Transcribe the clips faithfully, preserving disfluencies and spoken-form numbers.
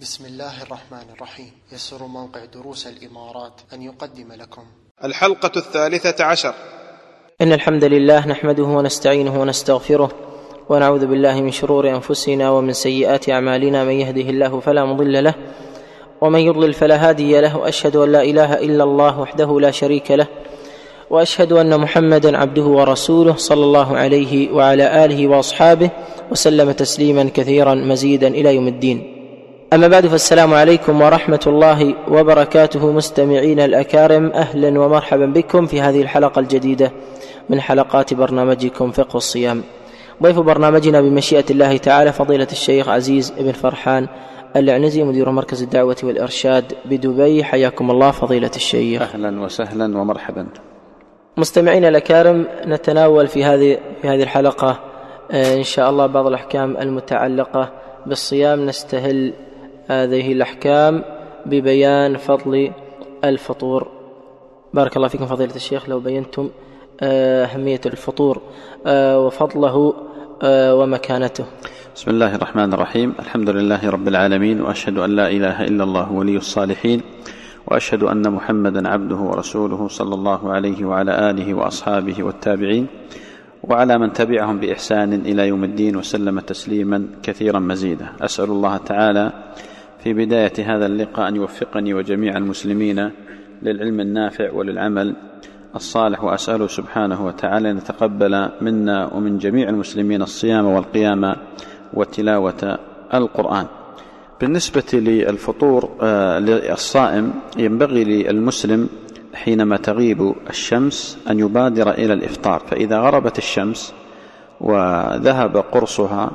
بسم الله الرحمن الرحيم. يسر موقع دروس الإمارات أن يقدم لكم الحلقة الثالثة عشر. إن الحمد لله نحمده ونستعينه ونستغفره ونعوذ بالله من شرور أنفسنا ومن سيئات أعمالنا، من يهده الله فلا مضل له ومن يضلل فلا هادي له، وأشهد أن لا إله إلا الله وحده لا شريك له، وأشهد أن محمدا عبده ورسوله صلى الله عليه وعلى آله وأصحابه وسلم تسليما كثيرا مزيدا إلى يوم الدين. أما بعد، فالسلام عليكم ورحمة الله وبركاته. مستمعين الأكارم، أهلا ومرحبا بكم في هذه الحلقة الجديدة من حلقات برنامجكم فقه الصيام. ضيف برنامجنا بمشيئة الله تعالى فضيلة الشيخ عزيز بن فرحان العنزي، مدير مركز الدعوة والإرشاد بدبي. حياكم الله فضيلة الشيخ. أهلا وسهلا ومرحبا. مستمعين الأكارم، نتناول في هذه في هذه الحلقة إن شاء الله بعض الأحكام المتعلقة بالصيام. نستهل هذه الأحكام ببيان فضل الفطور. بارك الله فيكم فضيلة الشيخ، لو بينتم أهمية الفطور وفضله ومكانته. بسم الله الرحمن الرحيم. الحمد لله رب العالمين، وأشهد أن لا إله إلا الله ولي الصالحين، وأشهد أن محمدا عبده ورسوله صلى الله عليه وعلى آله وأصحابه والتابعين وعلى من تبعهم بإحسان إلى يوم الدين وسلم تسليما كثيرا مزيدا. أسأل الله تعالى في بداية هذا اللقاء أن يوفقني وجميع المسلمين للعلم النافع وللعمل الصالح، وأسأله سبحانه وتعالى أن يتقبل منا ومن جميع المسلمين الصيام والقيام وتلاوة القرآن. بالنسبة للفطور للصائم، ينبغي للمسلم حينما تغيب الشمس أن يبادر إلى الإفطار، فإذا غربت الشمس وذهب قرصها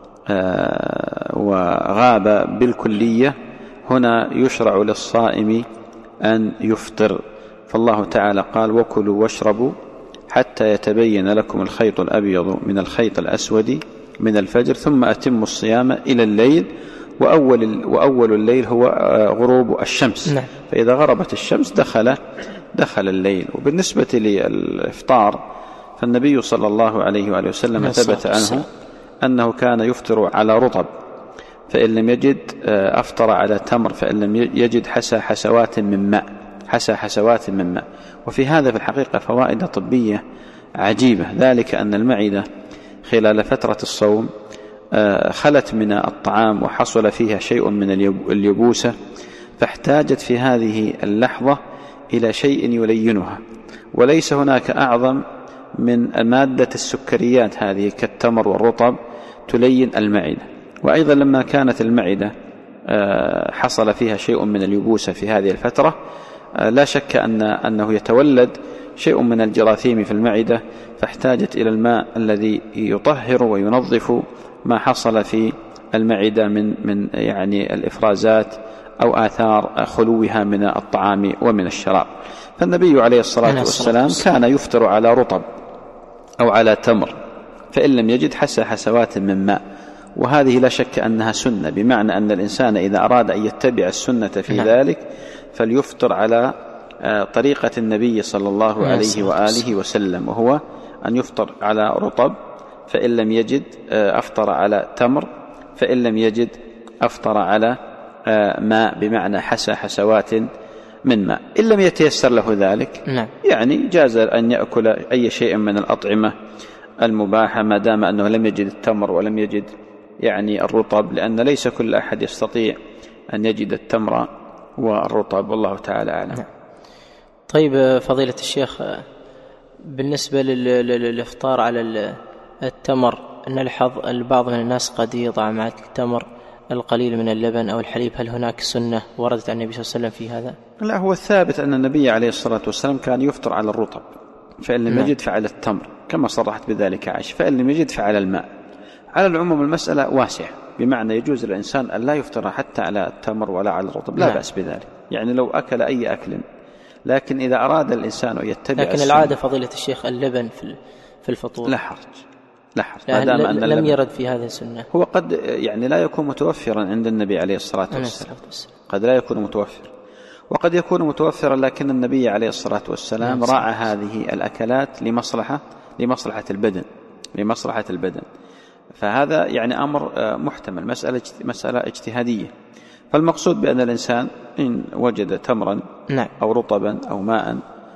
وغاب بالكلية، هنا يشرع للصائم أن يفطر. فالله تعالى قال: وكلوا واشربوا حتى يتبين لكم الخيط الأبيض من الخيط الأسود من الفجر ثم أتموا الصيام إلى الليل، وأول, وأول الليل هو غروب الشمس. نعم. فإذا غربت الشمس دخل دخل الليل. وبالنسبة للإفطار، فالنبي صلى الله عليه وآله وسلم ثبت عنه أنه كان يفطر على رطب، فإن لم يجد أفطر على تمر، فإن لم يجد حسى حسوات من ماء حسى حسوات من ماء. وفي هذا في الحقيقة فوائد طبية عجيبة، ذلك أن المعدة خلال فترة الصوم خلت من الطعام وحصل فيها شيء من اليبوسة، فاحتاجت في هذه اللحظة إلى شيء يلينها، وليس هناك أعظم من مادة السكريات هذه كالتمر والرطب تلين المعدة. وأيضا لما كانت المعدة حصل فيها شيء من اليبوسة في هذه الفترة، لا شك أن أنه يتولد شيء من الجراثيم في المعدة، فاحتاجت إلى الماء الذي يطهر وينظف ما حصل في المعدة من من يعني الإفرازات أو آثار خلوها من الطعام ومن الشراب. فالنبي عليه الصلاة والسلام كان يفطر على رطب أو على تمر، فإن لم يجد حسى حسوات من ماء. وهذه لا شك أنها سنة، بمعنى أن الإنسان إذا أراد أن يتبع السنة في نعم. ذلك فليفطر على طريقة النبي صلى الله عليه وآله وسلم، وهو أن يفطر على رطب، فإن لم يجد أفطر على تمر، فإن لم يجد أفطر على ماء، بمعنى حسى حسوات من ماء. إن لم يتيسر له ذلك نعم. يعني جاز أن يأكل أي شيء من الأطعمة المباحة ما دام أنه لم يجد التمر ولم يجد يعني الرطب، لأن ليس كل أحد يستطيع أن يجد التمر والرطب، والله تعالى أعلم. نعم. طيب فضيلة الشيخ، بالنسبة للإفطار على التمر، نلحظ البعض من الناس قد يضع مع التمر القليل من اللبن أو الحليب، هل هناك سنة وردت عن النبي صلى الله عليه وسلم في هذا؟ لا، هو الثابت أن النبي عليه الصلاة والسلام كان يفطر على الرطب، فإن لم يجد فعلى التمر كما صرحت بذلك عائشة، فإن لم يجد فعلى الماء. على العموم المسألة واسعة، بمعنى يجوز للإنسان أن لا يفطر حتى على التمر ولا على الرطب، لا نعم. بأس بذلك، يعني لو أكل أي أكل. لكن إذا أراد الإنسان أن يتبع لكن العادة فضيلة الشيخ اللبن في الفطور، لا حرج لا حرج ما دام أن لم يرد في هذه السنة. هو قد يعني لا يكون متوفرا عند النبي عليه الصلاة والسلام، قد لا يكون متوفر، وقد يكون متوفرا، لكن النبي عليه الصلاة والسلام راعى هذه الأكلات لمصلحة لمصلحة البدن لمصلحة البدن فهذا يعني أمر محتمل، مسألة مسألة اجتهادية. فالمقصود بأن الإنسان إن وجد تمرا نعم. أو رطبا أو ماء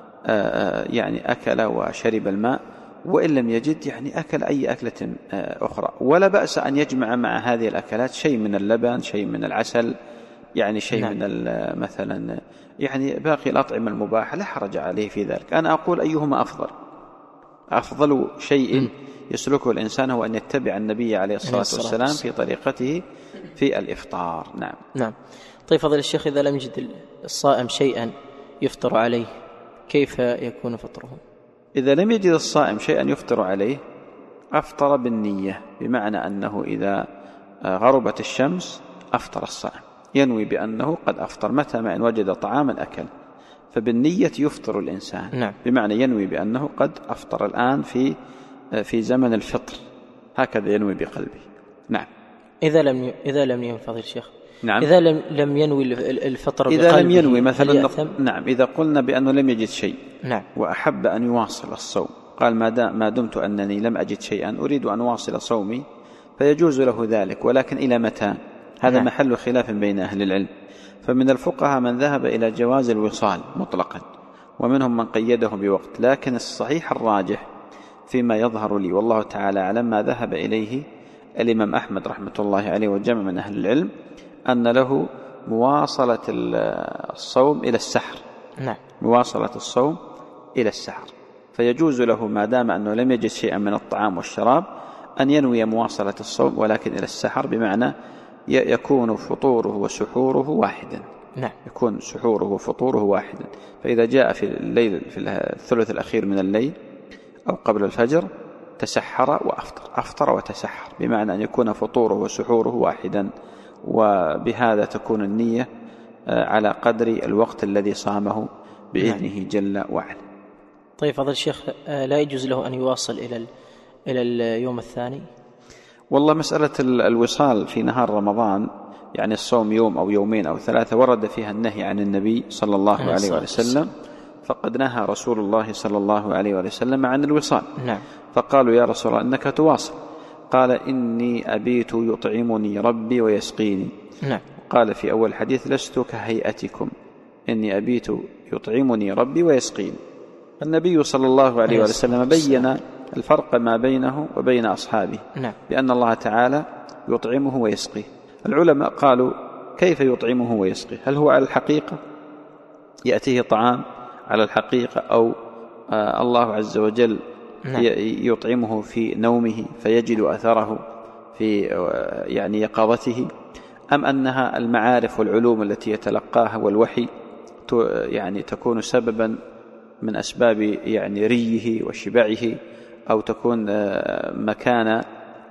يعني أكل وشرب الماء، وإن لم يجد يعني أكل أي أكلة أخرى، ولا بأس أن يجمع مع هذه الأكلات شيء من اللبن، شيء من العسل، يعني شيء نعم. من مثلا يعني باقي الأطعمة المباحة، لا حرج عليه في ذلك. أنا أقول أيهما أفضل؟ أفضل شيء م. يسلكه الإنسان هو أن يتبع النبي عليه الصلاة والسلام في طريقته في الإفطار. نعم نعم. طيب فضل الشيخ، إذا لم يجد الصائم شيئا يفطر عليه كيف يكون فطره؟ إذا لم يجد الصائم شيئا يفطر عليه أفطر بالنية، بمعنى أنه إذا غربت الشمس أفطر الصائم، ينوي بأنه قد أفطر متى ما إن وجد طعاما أكل، فبالنية يفطر الإنسان. نعم. بمعنى ينوي بأنه قد أفطر الآن في في زمن الفطر، هكذا ينوي بقلبه. نعم. إذا لم إذا لم ينفض الشيخ نعم. إذا لم لم ينوي الفطر إذا بقلبه لم ينوي مثلا، نعم، إذا قلنا بأنه لم يجد شيء نعم. وأحب أن يواصل الصوم، قال ما دمت أنني لم أجد شيئا أريد أن أواصل صومي، فيجوز له ذلك، ولكن إلى متى؟ هذا نعم. محل خلاف بين أهل العلم، فمن الفقهاء من ذهب إلى جواز الوصال مطلقا، ومنهم من قيده بوقت، لكن الصحيح الراجح فيما يظهر لي والله تعالى أعلم ما ذهب إليه الإمام أحمد رحمة الله عليه وجمع من أهل العلم، أن له مواصلة الصوم إلى السحر. نعم. مواصلة الصوم إلى السحر، فيجوز له ما دام أنه لم يجد شيئا من الطعام والشراب أن ينوي مواصلة الصوم، ولكن إلى السحر، بمعنى يكون فطوره وسحوره واحدا. نعم. يكون سحوره وفطوره واحدا، فإذا جاء في الليل في الثلث الأخير من الليل أو قبل الفجر تسحر وأفطر، أفطر وتسحر، بمعنى أن يكون فطوره وسحوره واحدا، وبهذا تكون النية على قدر الوقت الذي صامه بإذنه جل وعلا. طيب فضل الشيخ، لا يجوز له أن يواصل إلى إلى اليوم الثاني؟ والله مسألة الوصال في نهار رمضان، يعني الصوم يوم أو يومين أو ثلاثة، ورد فيها النهي عن النبي صلى الله عليه وسلم، فقد نهى رسول الله صلى الله عليه وسلم عن الوصال. نعم. فقالوا يا رسول الله إنك تواصل، قال إني أبيت يطعمني ربي ويسقيني. نعم. قال في أول حديث لست كهيئتكم، إني أبيت يطعمني ربي ويسقيني. النبي صلى الله عليه وسلم بين الفرق ما بينه وبين أصحابه. نعم. بأن الله تعالى يطعمه ويسقيه. العلماء قالوا كيف يطعمه ويسقيه؟ هل هو على الحقيقة يأتيه طعام على الحقيقة، أو آه الله عز وجل نعم. يطعمه في نومه فيجد أثره في آه يعني يقظته، أم أنها المعارف والعلوم التي يتلقاها والوحي يعني تكون سببا من أسباب يعني ريه وشبعه، أو تكون آه مكان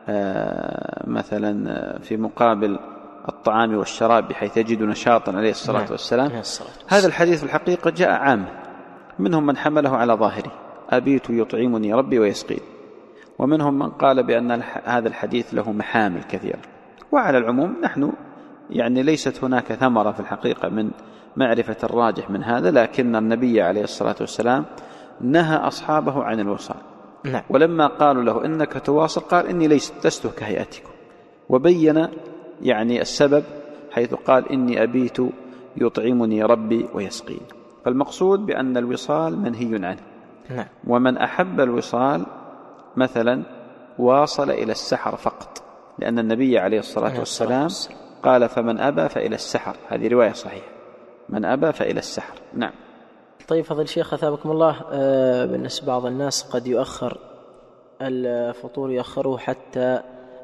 آه مثلا في مقابل الطعام والشراب بحيث يجد نشاطا عليه الصلاة نعم. والسلام. هذا الحديث في الحقيقة جاء عام، منهم من حمله على ظاهره أبيت يطعمني ربي ويسقين، ومنهم من قال بأن هذا الحديث له محامل كثيرة. وعلى العموم نحن يعني ليست هناك ثمرة في الحقيقة من معرفة الراجح من هذا، لكن النبي عليه الصلاة والسلام نهى أصحابه عن الوصال. نعم. ولما قالوا له إنك تواصل قال إني لست كهيئتكم، وبين يعني السبب حيث قال إني أبيت يطعمني ربي ويسقين. فالمقصود بأن الوصال منهي عنه. نعم. ومن أحب الوصال مثلا واصل إلى السحر فقط، لأن النبي عليه الصلاة والسلام قال فمن أبى فإلى السحر، هذه رواية صحيحة، من أبى فإلى السحر. نعم. طيب فضل الشيخ أثابكم الله، بالنسبة بعض الناس قد يؤخر الفطور، يؤخره حتى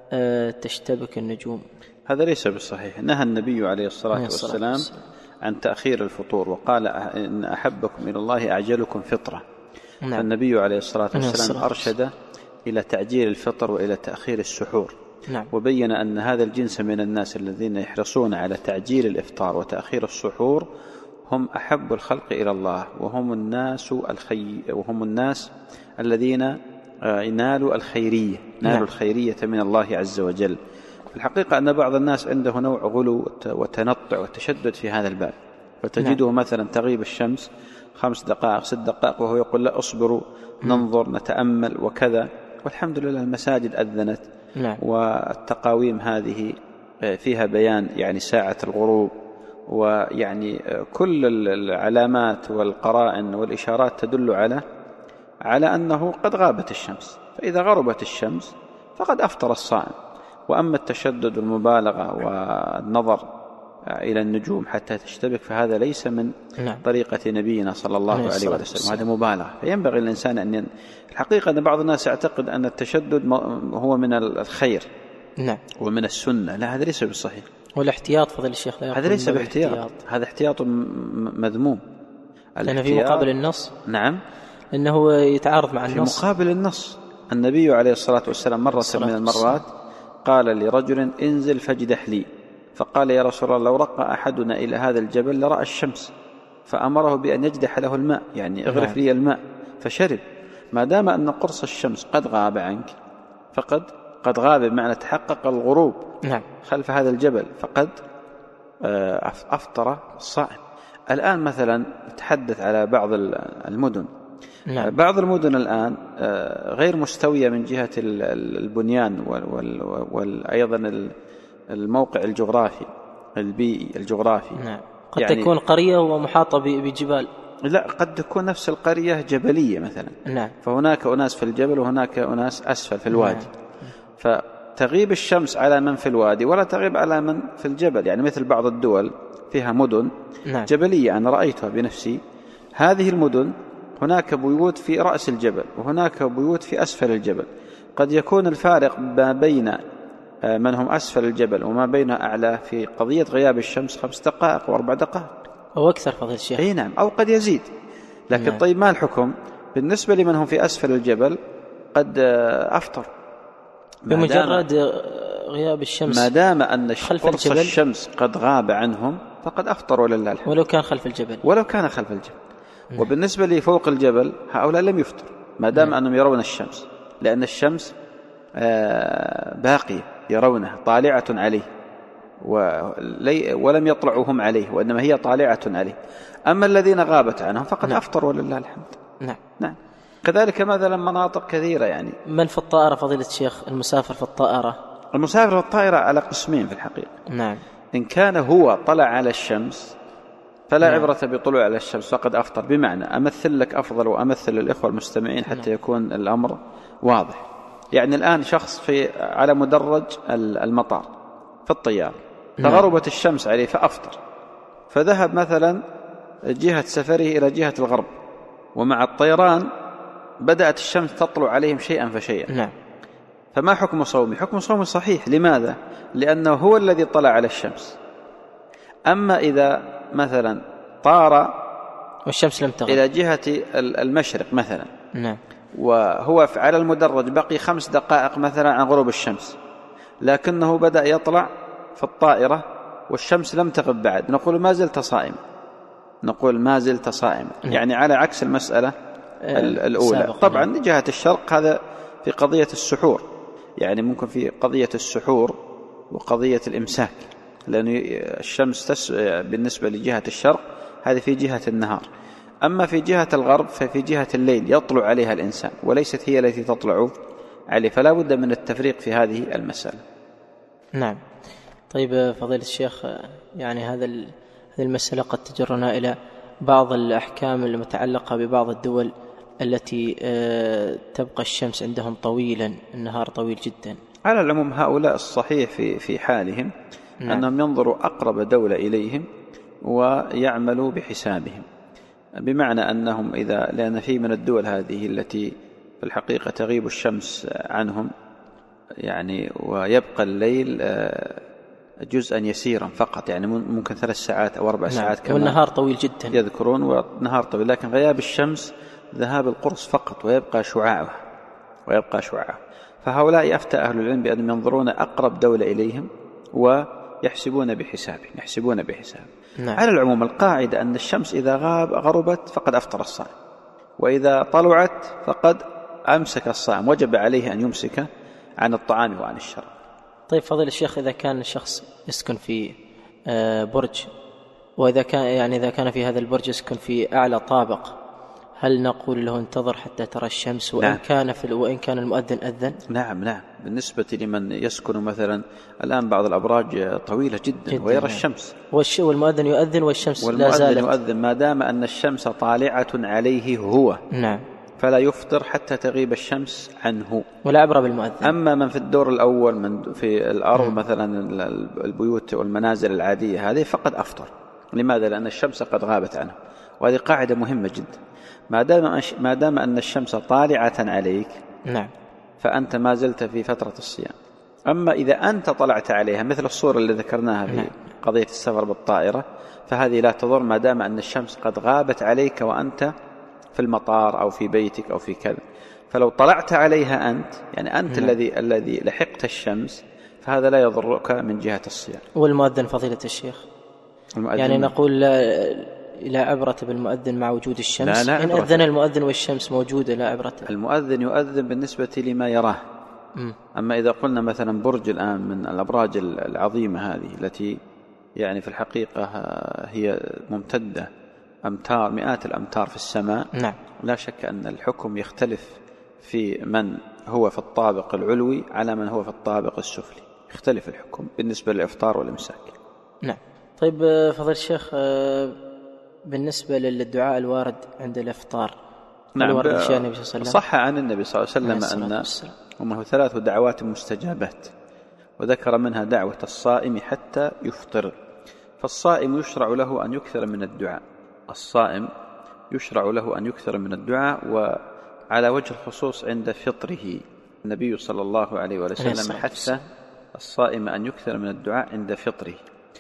تشتبك النجوم، هذا ليس بالصحيح. نهى النبي عليه الصلاة والسلام عن تأخير الفطور، وقال إن أحبكم إلى الله أعجلكم فطرة. نعم. فالنبي عليه الصلاة والسلام أرشد إلى تعجيل الفطر وإلى تأخير السحور. نعم. وبين أن هذا الجنس من الناس الذين يحرصون على تعجيل الإفطار وتأخير السحور هم أحب الخلق إلى الله، وهم الناس الخي وهم الناس الذين نالوا الخيرية نالوا نعم. الخيرية من الله عز وجل. الحقيقة أن بعض الناس عنده نوع غلو وتنطع وتشدد في هذا الباب، فتجده نعم. مثلا تغيب الشمس خمس دقائق ست دقائق وهو يقول لا أصبروا ننظر نتأمل وكذا، والحمد لله المساجد أذنت. نعم. والتقاويم هذه فيها بيان يعني ساعة الغروب، ويعني كل العلامات والقرائن والإشارات تدل على على أنه قد غابت الشمس، فإذا غربت الشمس فقد أفطر الصائم. وأما التشدد والمبالغة والنظر إلى النجوم حتى تشتبك فهذا ليس من نعم. طريقة نبينا صلى الله عليه وسلم، هذا مبالغة. فينبغي الإنسان أن ين... الحقيقة أن بعض الناس يعتقد أن التشدد هو من الخير نعم. ومن السنة، لا، هذا ليس بالصحيح. والاحتياط فضل الشيخ لا هذا ليس باحتياط، هذا احتياط مذموم. لأنه في مقابل النص نعم، إنه يتعارض مع النص. في مقابل النص النبي عليه الصلاة والسلام مرة من المرات قال لرجل انزل فاجدح لي، فقال يا رسول الله لو رقى أحدنا إلى هذا الجبل لرأى الشمس، فأمره بأن يجدح له الماء، يعني اغرف نعم. لي الماء، فشرب. ما دام أن قرص الشمس قد غاب عنك فقد قد غاب بمعنى تحقق الغروب نعم. خلف هذا الجبل فقد أفطر الصائم. الآن مثلا نتحدث على بعض المدن نعم. بعض المدن الآن غير مستوية من جهة البنيان وأيضا الموقع الجغرافي البيئي الجغرافي نعم. قد يعني تكون قرية ومحاطة بجبال، لا، قد تكون نفس القرية جبلية مثلا نعم. فهناك أناس في الجبل وهناك أناس أسفل في الوادي نعم. فتغيب الشمس على من في الوادي ولا تغيب على من في الجبل، يعني مثل بعض الدول فيها مدن نعم. جبلية أنا رأيتها بنفسي. هذه المدن هناك بيوت في رأس الجبل وهناك بيوت في أسفل الجبل، قد يكون الفارق ما بين من هم أسفل الجبل وما بين أعلى في قضية غياب الشمس خمس دقائق وأربع دقائق أو أكثر فضل الشيخ. أي نعم، أو قد يزيد. لكن نعم. طيب ما الحكم بالنسبة لمن هم في أسفل الجبل؟ قد أفطر بمجرد غياب الشمس، ما دام أن قرص الشمس قد غاب عنهم فقد أفطروا لله الحمد، ولو كان خلف الجبل ولو كان خلف الجبل نعم. وبالنسبة لي فوق الجبل هؤلاء لم يفطر ما دام نعم. أنهم يرون الشمس، لأن الشمس باقية يرونها طالعة عليه ولم يطلعوا هم عليه، وإنما هي طالعة عليه. أما الذين غابت عنهم فقد نعم. أفطروا لله الحمد نعم. نعم. كذلك مثلا مناطق كثيرة، يعني من في الطائرة فضيلة الشيخ المسافر في الطائرة المسافر في الطائرة على قسمين في الحقيقة نعم. إن كان هو طلع على الشمس فلا نعم. عبرة بطلوع على الشمس فقد أفطر. بمعنى أمثل لك أفضل وأمثل الإخوة المستمعين حتى نعم. يكون الأمر واضح. يعني الآن شخص في على مدرج المطار في الطيارة فغربت الشمس عليه فأفطر، فذهب مثلا جهة سفره إلى جهة الغرب، ومع الطيران بدأت الشمس تطلع عليهم شيئا فشيئا نعم. فما حكم صومي؟ حكم صومي صحيح. لماذا؟ لأنه هو الذي طلع على الشمس. أما إذا مثلا طار والشمس لم تغرب إلى جهة المشرق مثلا نعم. وهو على المدرج بقي خمس دقائق مثلا عن غروب الشمس، لكنه بدأ يطلع في الطائرة والشمس لم تغب بعد، نقول ما زلت صائم، نقول ما زلت صائم نعم. يعني على عكس المسألة الأولى. طبعا جهة الشرق هذا في قضية السحور، يعني ممكن في قضية السحور وقضية الإمساك، لأن الشمس تس... بالنسبة لجهة الشرق هذه في جهة النهار، أما في جهة الغرب ففي جهة الليل يطلع عليها الإنسان وليست هي التي تطلع عليه، فلا بد من التفريق في هذه المسألة نعم. طيب فضيلة الشيخ، يعني هذا هذه المسألة قد تجرنا إلى بعض الأحكام المتعلقة ببعض الدول التي تبقى الشمس عندهم طويلا، النهار طويل جدا. على العموم هؤلاء الصحيح في في حالهم نعم. أنهم ينظروا أقرب دولة إليهم ويعملوا بحسابهم، بمعنى أنهم إذا لأن في من الدول هذه التي في الحقيقة تغيب الشمس عنهم يعني ويبقى الليل جزءا يسيرا فقط، يعني ممكن ثلاث ساعات أو أربع نعم. ساعات كما والنهار طويل جدا يذكرون، والنهار طويل، لكن غياب الشمس ذهاب القرص فقط ويبقى شعاعه ويبقى شعاعه. فهؤلاء أفتى أهل العلم بأنهم ينظرون أقرب دولة إليهم ويحسبون بحسابهم يحسبون بحسابهم نعم. على العموم القاعدة أن الشمس إذا غاب غربت فقد أفطر الصائم، وإذا طلعت فقد أمسك الصائم، وجب عليه أن يمسك عن الطعام وعن الشراب. طيب فضيل الشيخ، إذا كان الشخص يسكن في برج، وإذا كان يعني إذا كان في هذا البرج يسكن في أعلى طابق، هل نقول له انتظر حتى ترى الشمس وإن نعم. كان في وإن كان المؤذن أذن؟ نعم نعم. بالنسبة لمن يسكن مثلا الآن بعض الأبراج طويلة جدا, جداً ويرى نعم. الشمس والمؤذن يؤذن والشمس والمؤذن لا زالت يؤذن ما دام أن الشمس طالعة عليه هو نعم فلا يفطر حتى تغيب الشمس عنه ولا عبرة بالمؤذن. أما من في الدور الأول من في الأرض م. مثلا البيوت والمنازل العادية هذه فقد أفطر. لماذا؟ لأن الشمس قد غابت عنه، وهذه قاعدة مهمة جدا. ما دام ما دام أن الشمس طالعة عليك نعم فأنت ما زلت في فترة الصيام. أما إذا أنت طلعت عليها مثل الصورة اللي ذكرناها في نعم. قضية السفر بالطائرة، فهذه لا تضر ما دام أن الشمس قد غابت عليك وأنت في المطار أو في بيتك أو في كذا. فلو طلعت عليها أنت يعني أنت نعم. الذي الذي لحقت الشمس، فهذا لا يضرك من جهة الصيام. والمؤذن فضيلة الشيخ يعني نقول لا لا عبرة بالمؤذن مع وجود الشمس؟ لا لا إن أذن المؤذن والشمس موجودة لا عبرة. المؤذن يؤذن بالنسبة لما يراه. م. أما إذا قلنا مثلا برج الآن من الأبراج العظيمة هذه التي يعني في الحقيقة هي ممتدة أمتار مئات الأمتار في السماء نعم. لا شك أن الحكم يختلف في من هو في الطابق العلوي على من هو في الطابق السفلي، يختلف الحكم بالنسبة للإفطار والإمساك. نعم. طيب فضل الشيخ بالنسبة للدعاء الوارد عند الإفطار نعم صح عن النبي صلى الله عليه وسلم أن أنه ثلاث دعوات مستجابات، وذكر منها دعوة الصائم حتى يفطر. فالصائم يشرع له أن يكثر من الدعاء، الصائم يشرع له أن يكثر من الدعاء، وعلى وجه الخصوص عند فطره. النبي صلى الله عليه وسلم حث الصائم أن يكثر من الدعاء عند فطره.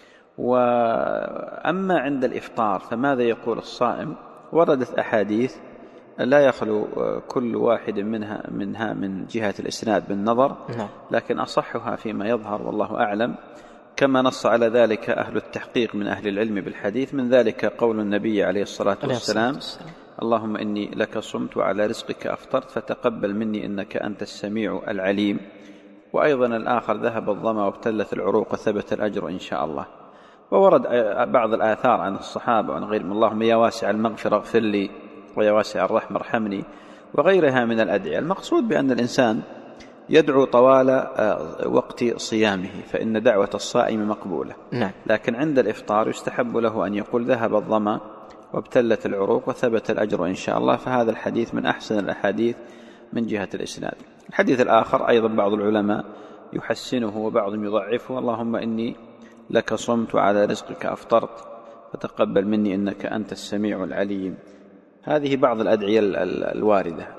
وأما عند الإفطار فماذا يقول الصائم؟ وردت أحاديث لا يخلو كل واحد منها منها من جهة الإسناد بالنظر، لكن أصحها فيما يظهر والله أعلم، كما نص على ذلك أهل التحقيق من أهل العلم بالحديث. من ذلك قول النبي عليه الصلاة والسلام: اللهم إني لك صمت وعلى رزقك أفطرت فتقبل مني إنك أنت السميع العليم. وأيضا الآخر: ذهب الظمأ وابتلت العروق وثبت الأجر إن شاء الله. وورد بعض الآثار عن الصحابة وعن غيرهم: اللهم يا واسع المغفرة اغفر لي، ويا واسع الرحمة ارحمني، وغيرها من الأدعية. المقصود بأن الإنسان يدعو طوال وقت صيامه، فإن دعوة الصائم مقبولة. نعم. لكن عند الإفطار يستحب له أن يقول: ذهب الظمأ وابتلت العروق وثبت الأجر إن شاء الله. فهذا الحديث من أحسن الأحاديث من جهة الإسناد. الحديث الآخر أيضا بعض العلماء يحسنه وبعضهم يضعفه: اللهم إني لك صمت وعلى رزقك أفطرت فتقبل مني إنك أنت السميع العليم. هذه بعض الأدعية الواردة.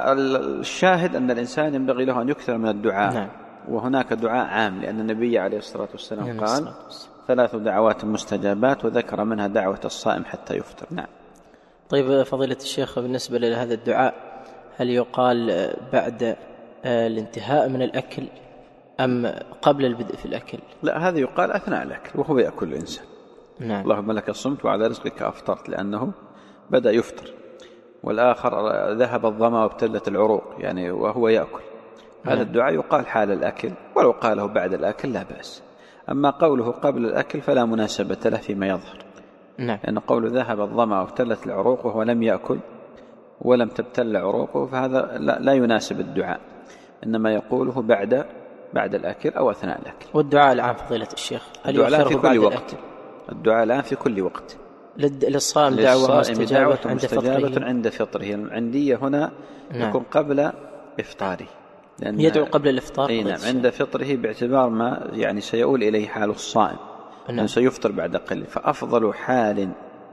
الشاهد أن الإنسان ينبغي له أن يكثر من الدعاء. نعم. وهناك دعاء عام، لأن النبي عليه الصلاة والسلام قال: ثلاث دعوات مستجابات، وذكر منها دعوة الصائم حتى يفطر. نعم. طيب فضيلة الشيخ، بالنسبة لهذا الدعاء هل يقال بعد الانتهاء من الأكل أم قبل البدء في الأكل؟ لا، هذا يقال أثناء الأكل وهو يأكل الإنسان. نعم. اللهم لك صمت وعلى رزقك أفطرت، لأنه بدأ يفطر. والآخر: ذهب الظمأ وابتلت العروق، يعني وهو يأكل. هذا نعم. الدعاء يقال حال الأكل، ولو قاله بعد الأكل لا بأس. أما قوله قبل الأكل فلا مناسبة له فيما يظهر. نعم. لأن قوله ذهب الظمأ وابتلت العروق وهو لم يأكل ولم تبتل عروقه، فهذا لا, لا يناسب الدعاء، إنما يقوله بعد بعد الأكل أو أثناء الأكل. والدعاء الآن فضيلة الشيخ هل الدعاء في كل وقت؟ الأكل؟ الدعاء الآن في كل وقت. للصائم دعوة مستجابة عند فطره. عند فطره. العندية هنا نعم. يكون قبل إفطاره، يدعو قبل الإفطار. أي نعم، عند فطره باعتبار ما يعني سيؤول إليه حال الصائم، نعم. سيفطر بعد قليل. فأفضل حال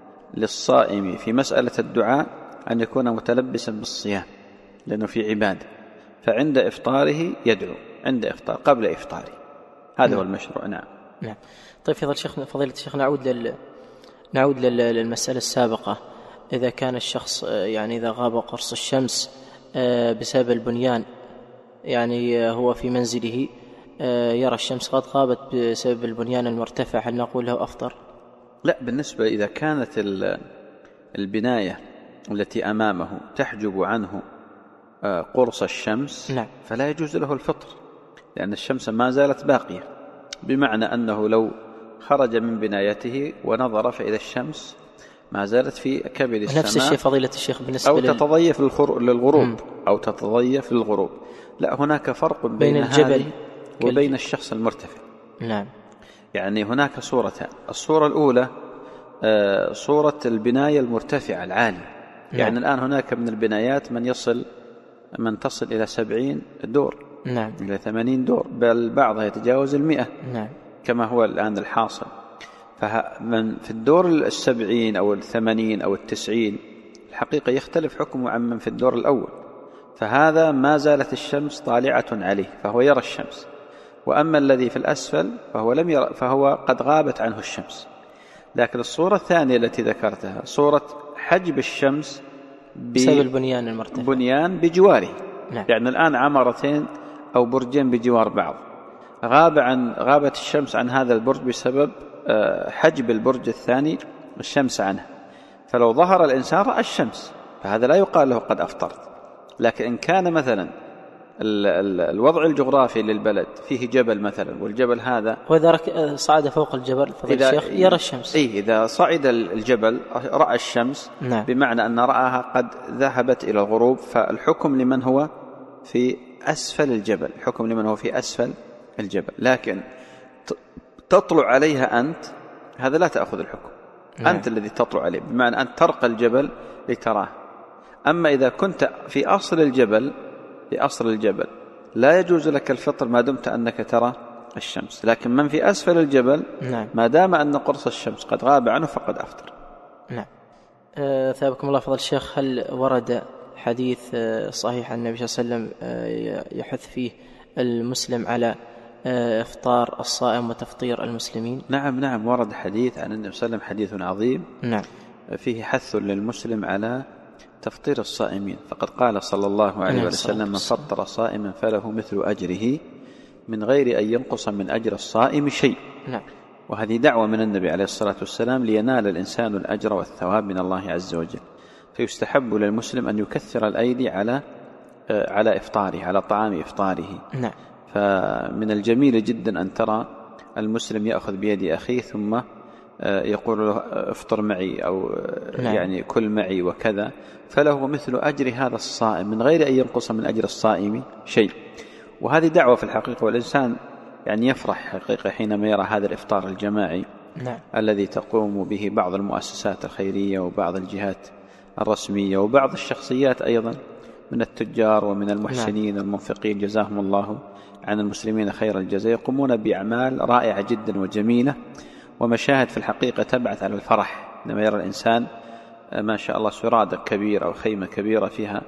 للصائم في مسألة الدعاء أن يكون متلبسا بالصيام، لأنه في عبادة. فعند إفطاره يدعو، عند إفطار قبل إفطاره، هذا نعم. هو المشروع. نعم. نعم. طيب فضيلة الشيخ فضيلة الشيخ نعود لل نعود للمسألة السابقة. إذا كان الشخص يعني إذا غاب قرص الشمس بسبب البنيان، يعني هو في منزله يرى الشمس قد غابت بسبب البنيان المرتفع، هل نقول له أفطر؟ لا، بالنسبة إذا كانت البناية التي أمامه تحجب عنه قرص الشمس، نعم. فلا يجوز له الفطر، لأن الشمس ما زالت باقية. بمعنى أنه لو خرج من بنايته ونظر فإذا الشمس ما زالت في كبد السماء. نفس الشيء فضيلة الشيخ بالنسبة أو تتضيف للغروب م. أو تتضيف للغروب. لا، هناك فرق بين, بين الجبل وبين الشخص المرتفع. نعم. يعني هناك صورتان. الصورة الأولى صورة البناية المرتفعة العالية. نعم. يعني الآن هناك من البنايات من يصل من تصل إلى سبعين دور. نعم. إلى ثمانين دور، بل بعضها يتجاوز المئة. نعم. كما هو الآن الحاصل. فمن في الدور السبعين أو الثمانين أو التسعين الحقيقة يختلف حكمه عن من في الدور الأول. فهذا ما زالت الشمس طالعة عليه فهو يرى الشمس، وأما الذي في الأسفل فهو لم يرى، فهو قد غابت عنه الشمس. لكن الصورة الثانية التي ذكرتها صورة حجب الشمس بسبب البنيان المرتفع، بنيان بجواره. نعم. يعني الآن عمارتين أو برجين بجوار بعض، غاب عن غابت الشمس عن هذا البرج بسبب حجب البرج الثاني الشمس عنه. فلو ظهر الإنسان رأى الشمس فهذا لا يقال له قد أفطرت. لكن إن كان مثلا الوضع الجغرافي للبلد فيه جبل مثلا، والجبل هذا وإذا صعد فوق الجبل فضل الشيخ يرى الشمس. إيه، إذا صعد الجبل رأى الشمس. نعم. بمعنى أن رآها قد ذهبت إلى الغروب. فالحكم لمن هو في أسفل الجبل، الحكم لمن هو في أسفل الجبل. لكن تطلع عليها أنت، هذا لا تأخذ الحكم. نعم. أنت الذي تطلع عليه، بمعنى أن ترقى الجبل لتراه. أما إذا كنت في أصل الجبل في أصل الجبل لا يجوز لك الفطر ما دمت أنك ترى الشمس. لكن من في أسفل الجبل، نعم، ما دام أن قرص الشمس قد غاب عنه فقد أفطر. نعم. أه ثابكم الله فضل الشيخ، هل ورد حديث صحيح عن النبي صلى الله عليه وسلم يحث فيه المسلم على إفطار الصائم وتفطير المسلمين؟ نعم نعم ورد حديث عن النبي صلى الله عليه وسلم، حديث عظيم. نعم. فيه حث للمسلم على تفطير الصائمين. فقد قال صلى الله عليه وسلم: من فطر صائما فله مثل أجره من غير أن ينقص من أجر الصائم شيء. نعم. وهذه دعوة من النبي عليه الصلاة والسلام لينال الإنسان الأجر والثواب من الله عز وجل. فيستحب للمسلم أن يكثر الأيدي على على إفطاره، على طعام إفطاره. نعم. فمن الجميل جدا أن ترى المسلم يأخذ بيد أخيه ثم يقول له افطر معي أو نعم. يعني كل معي وكذا، فله مثل أجر هذا الصائم من غير أن ينقص من أجر الصائم شيء. وهذه دعوة في الحقيقة، والإنسان يعني يفرح حقيقة حينما يرى هذا الإفطار الجماعي. نعم. الذي تقوم به بعض المؤسسات الخيرية وبعض الجهات الرسمية وبعض الشخصيات أيضا من التجار ومن المحسنين. نعم. المنفقين جزاهم الله عن المسلمين خير الجزاء، يقومون بأعمال رائعة جدا وجميلة ومشاهد في الحقيقة تبعث على الفرح لما يرى الإنسان ما شاء الله سرادة كبيرة أو خيمة كبيرة فيها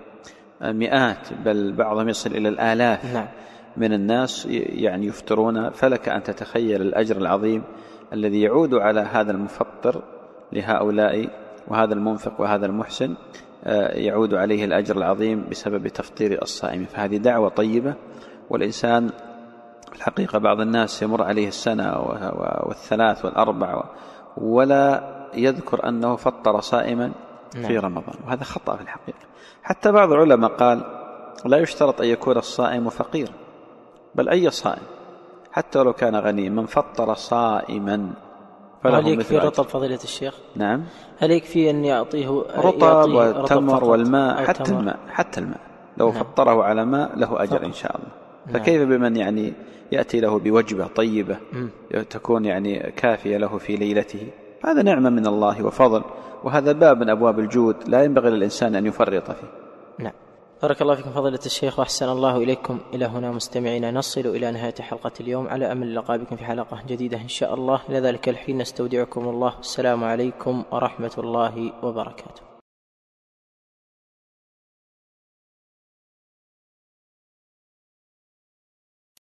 مئات بل بعضهم يصل إلى الآلاف. نعم. من الناس يعني يفطرون. فلك أن تتخيل الأجر العظيم الذي يعود على هذا المفطر لهؤلاء، وهذا المنفق وهذا المحسن يعود عليه الأجر العظيم بسبب تفطير الصائم. فهذه دعوة طيبة. والإنسان في الحقيقة بعض الناس يمر عليه السنة والثلاث والأربع ولا يذكر أنه فطر صائما في رمضان، وهذا خطأ في الحقيقة. حتى بعض العلماء قال لا يشترط أن يكون الصائم فقيرا، بل أي صائم حتى لو كان غني من فطر صائما فله مثل. هل يكفي رطب فضيلة الشيخ؟ نعم. هل يكفي أن يعطيه رطب والتمر والماء؟ حتى الماء حتى الماء لو نعم. فطره على ماء له أجر إن شاء الله. نعم. فكيف بمن يعني يأتي له بوجبة طيبة م. تكون يعني كافية له في ليلته؟ هذا نعمة من الله وفضل، وهذا باب من أبواب الجود لا ينبغي للإنسان أن يفرط فيه. نعم. بارك الله فيكم فضيلة الشيخ وأحسن الله إليكم. إلى هنا مستمعينا نصل إلى نهاية حلقة اليوم، على أمل اللقاء بكم في حلقة جديدة إن شاء الله. إلى ذلك الحين نستودعكم الله. السلام عليكم ورحمة الله وبركاته.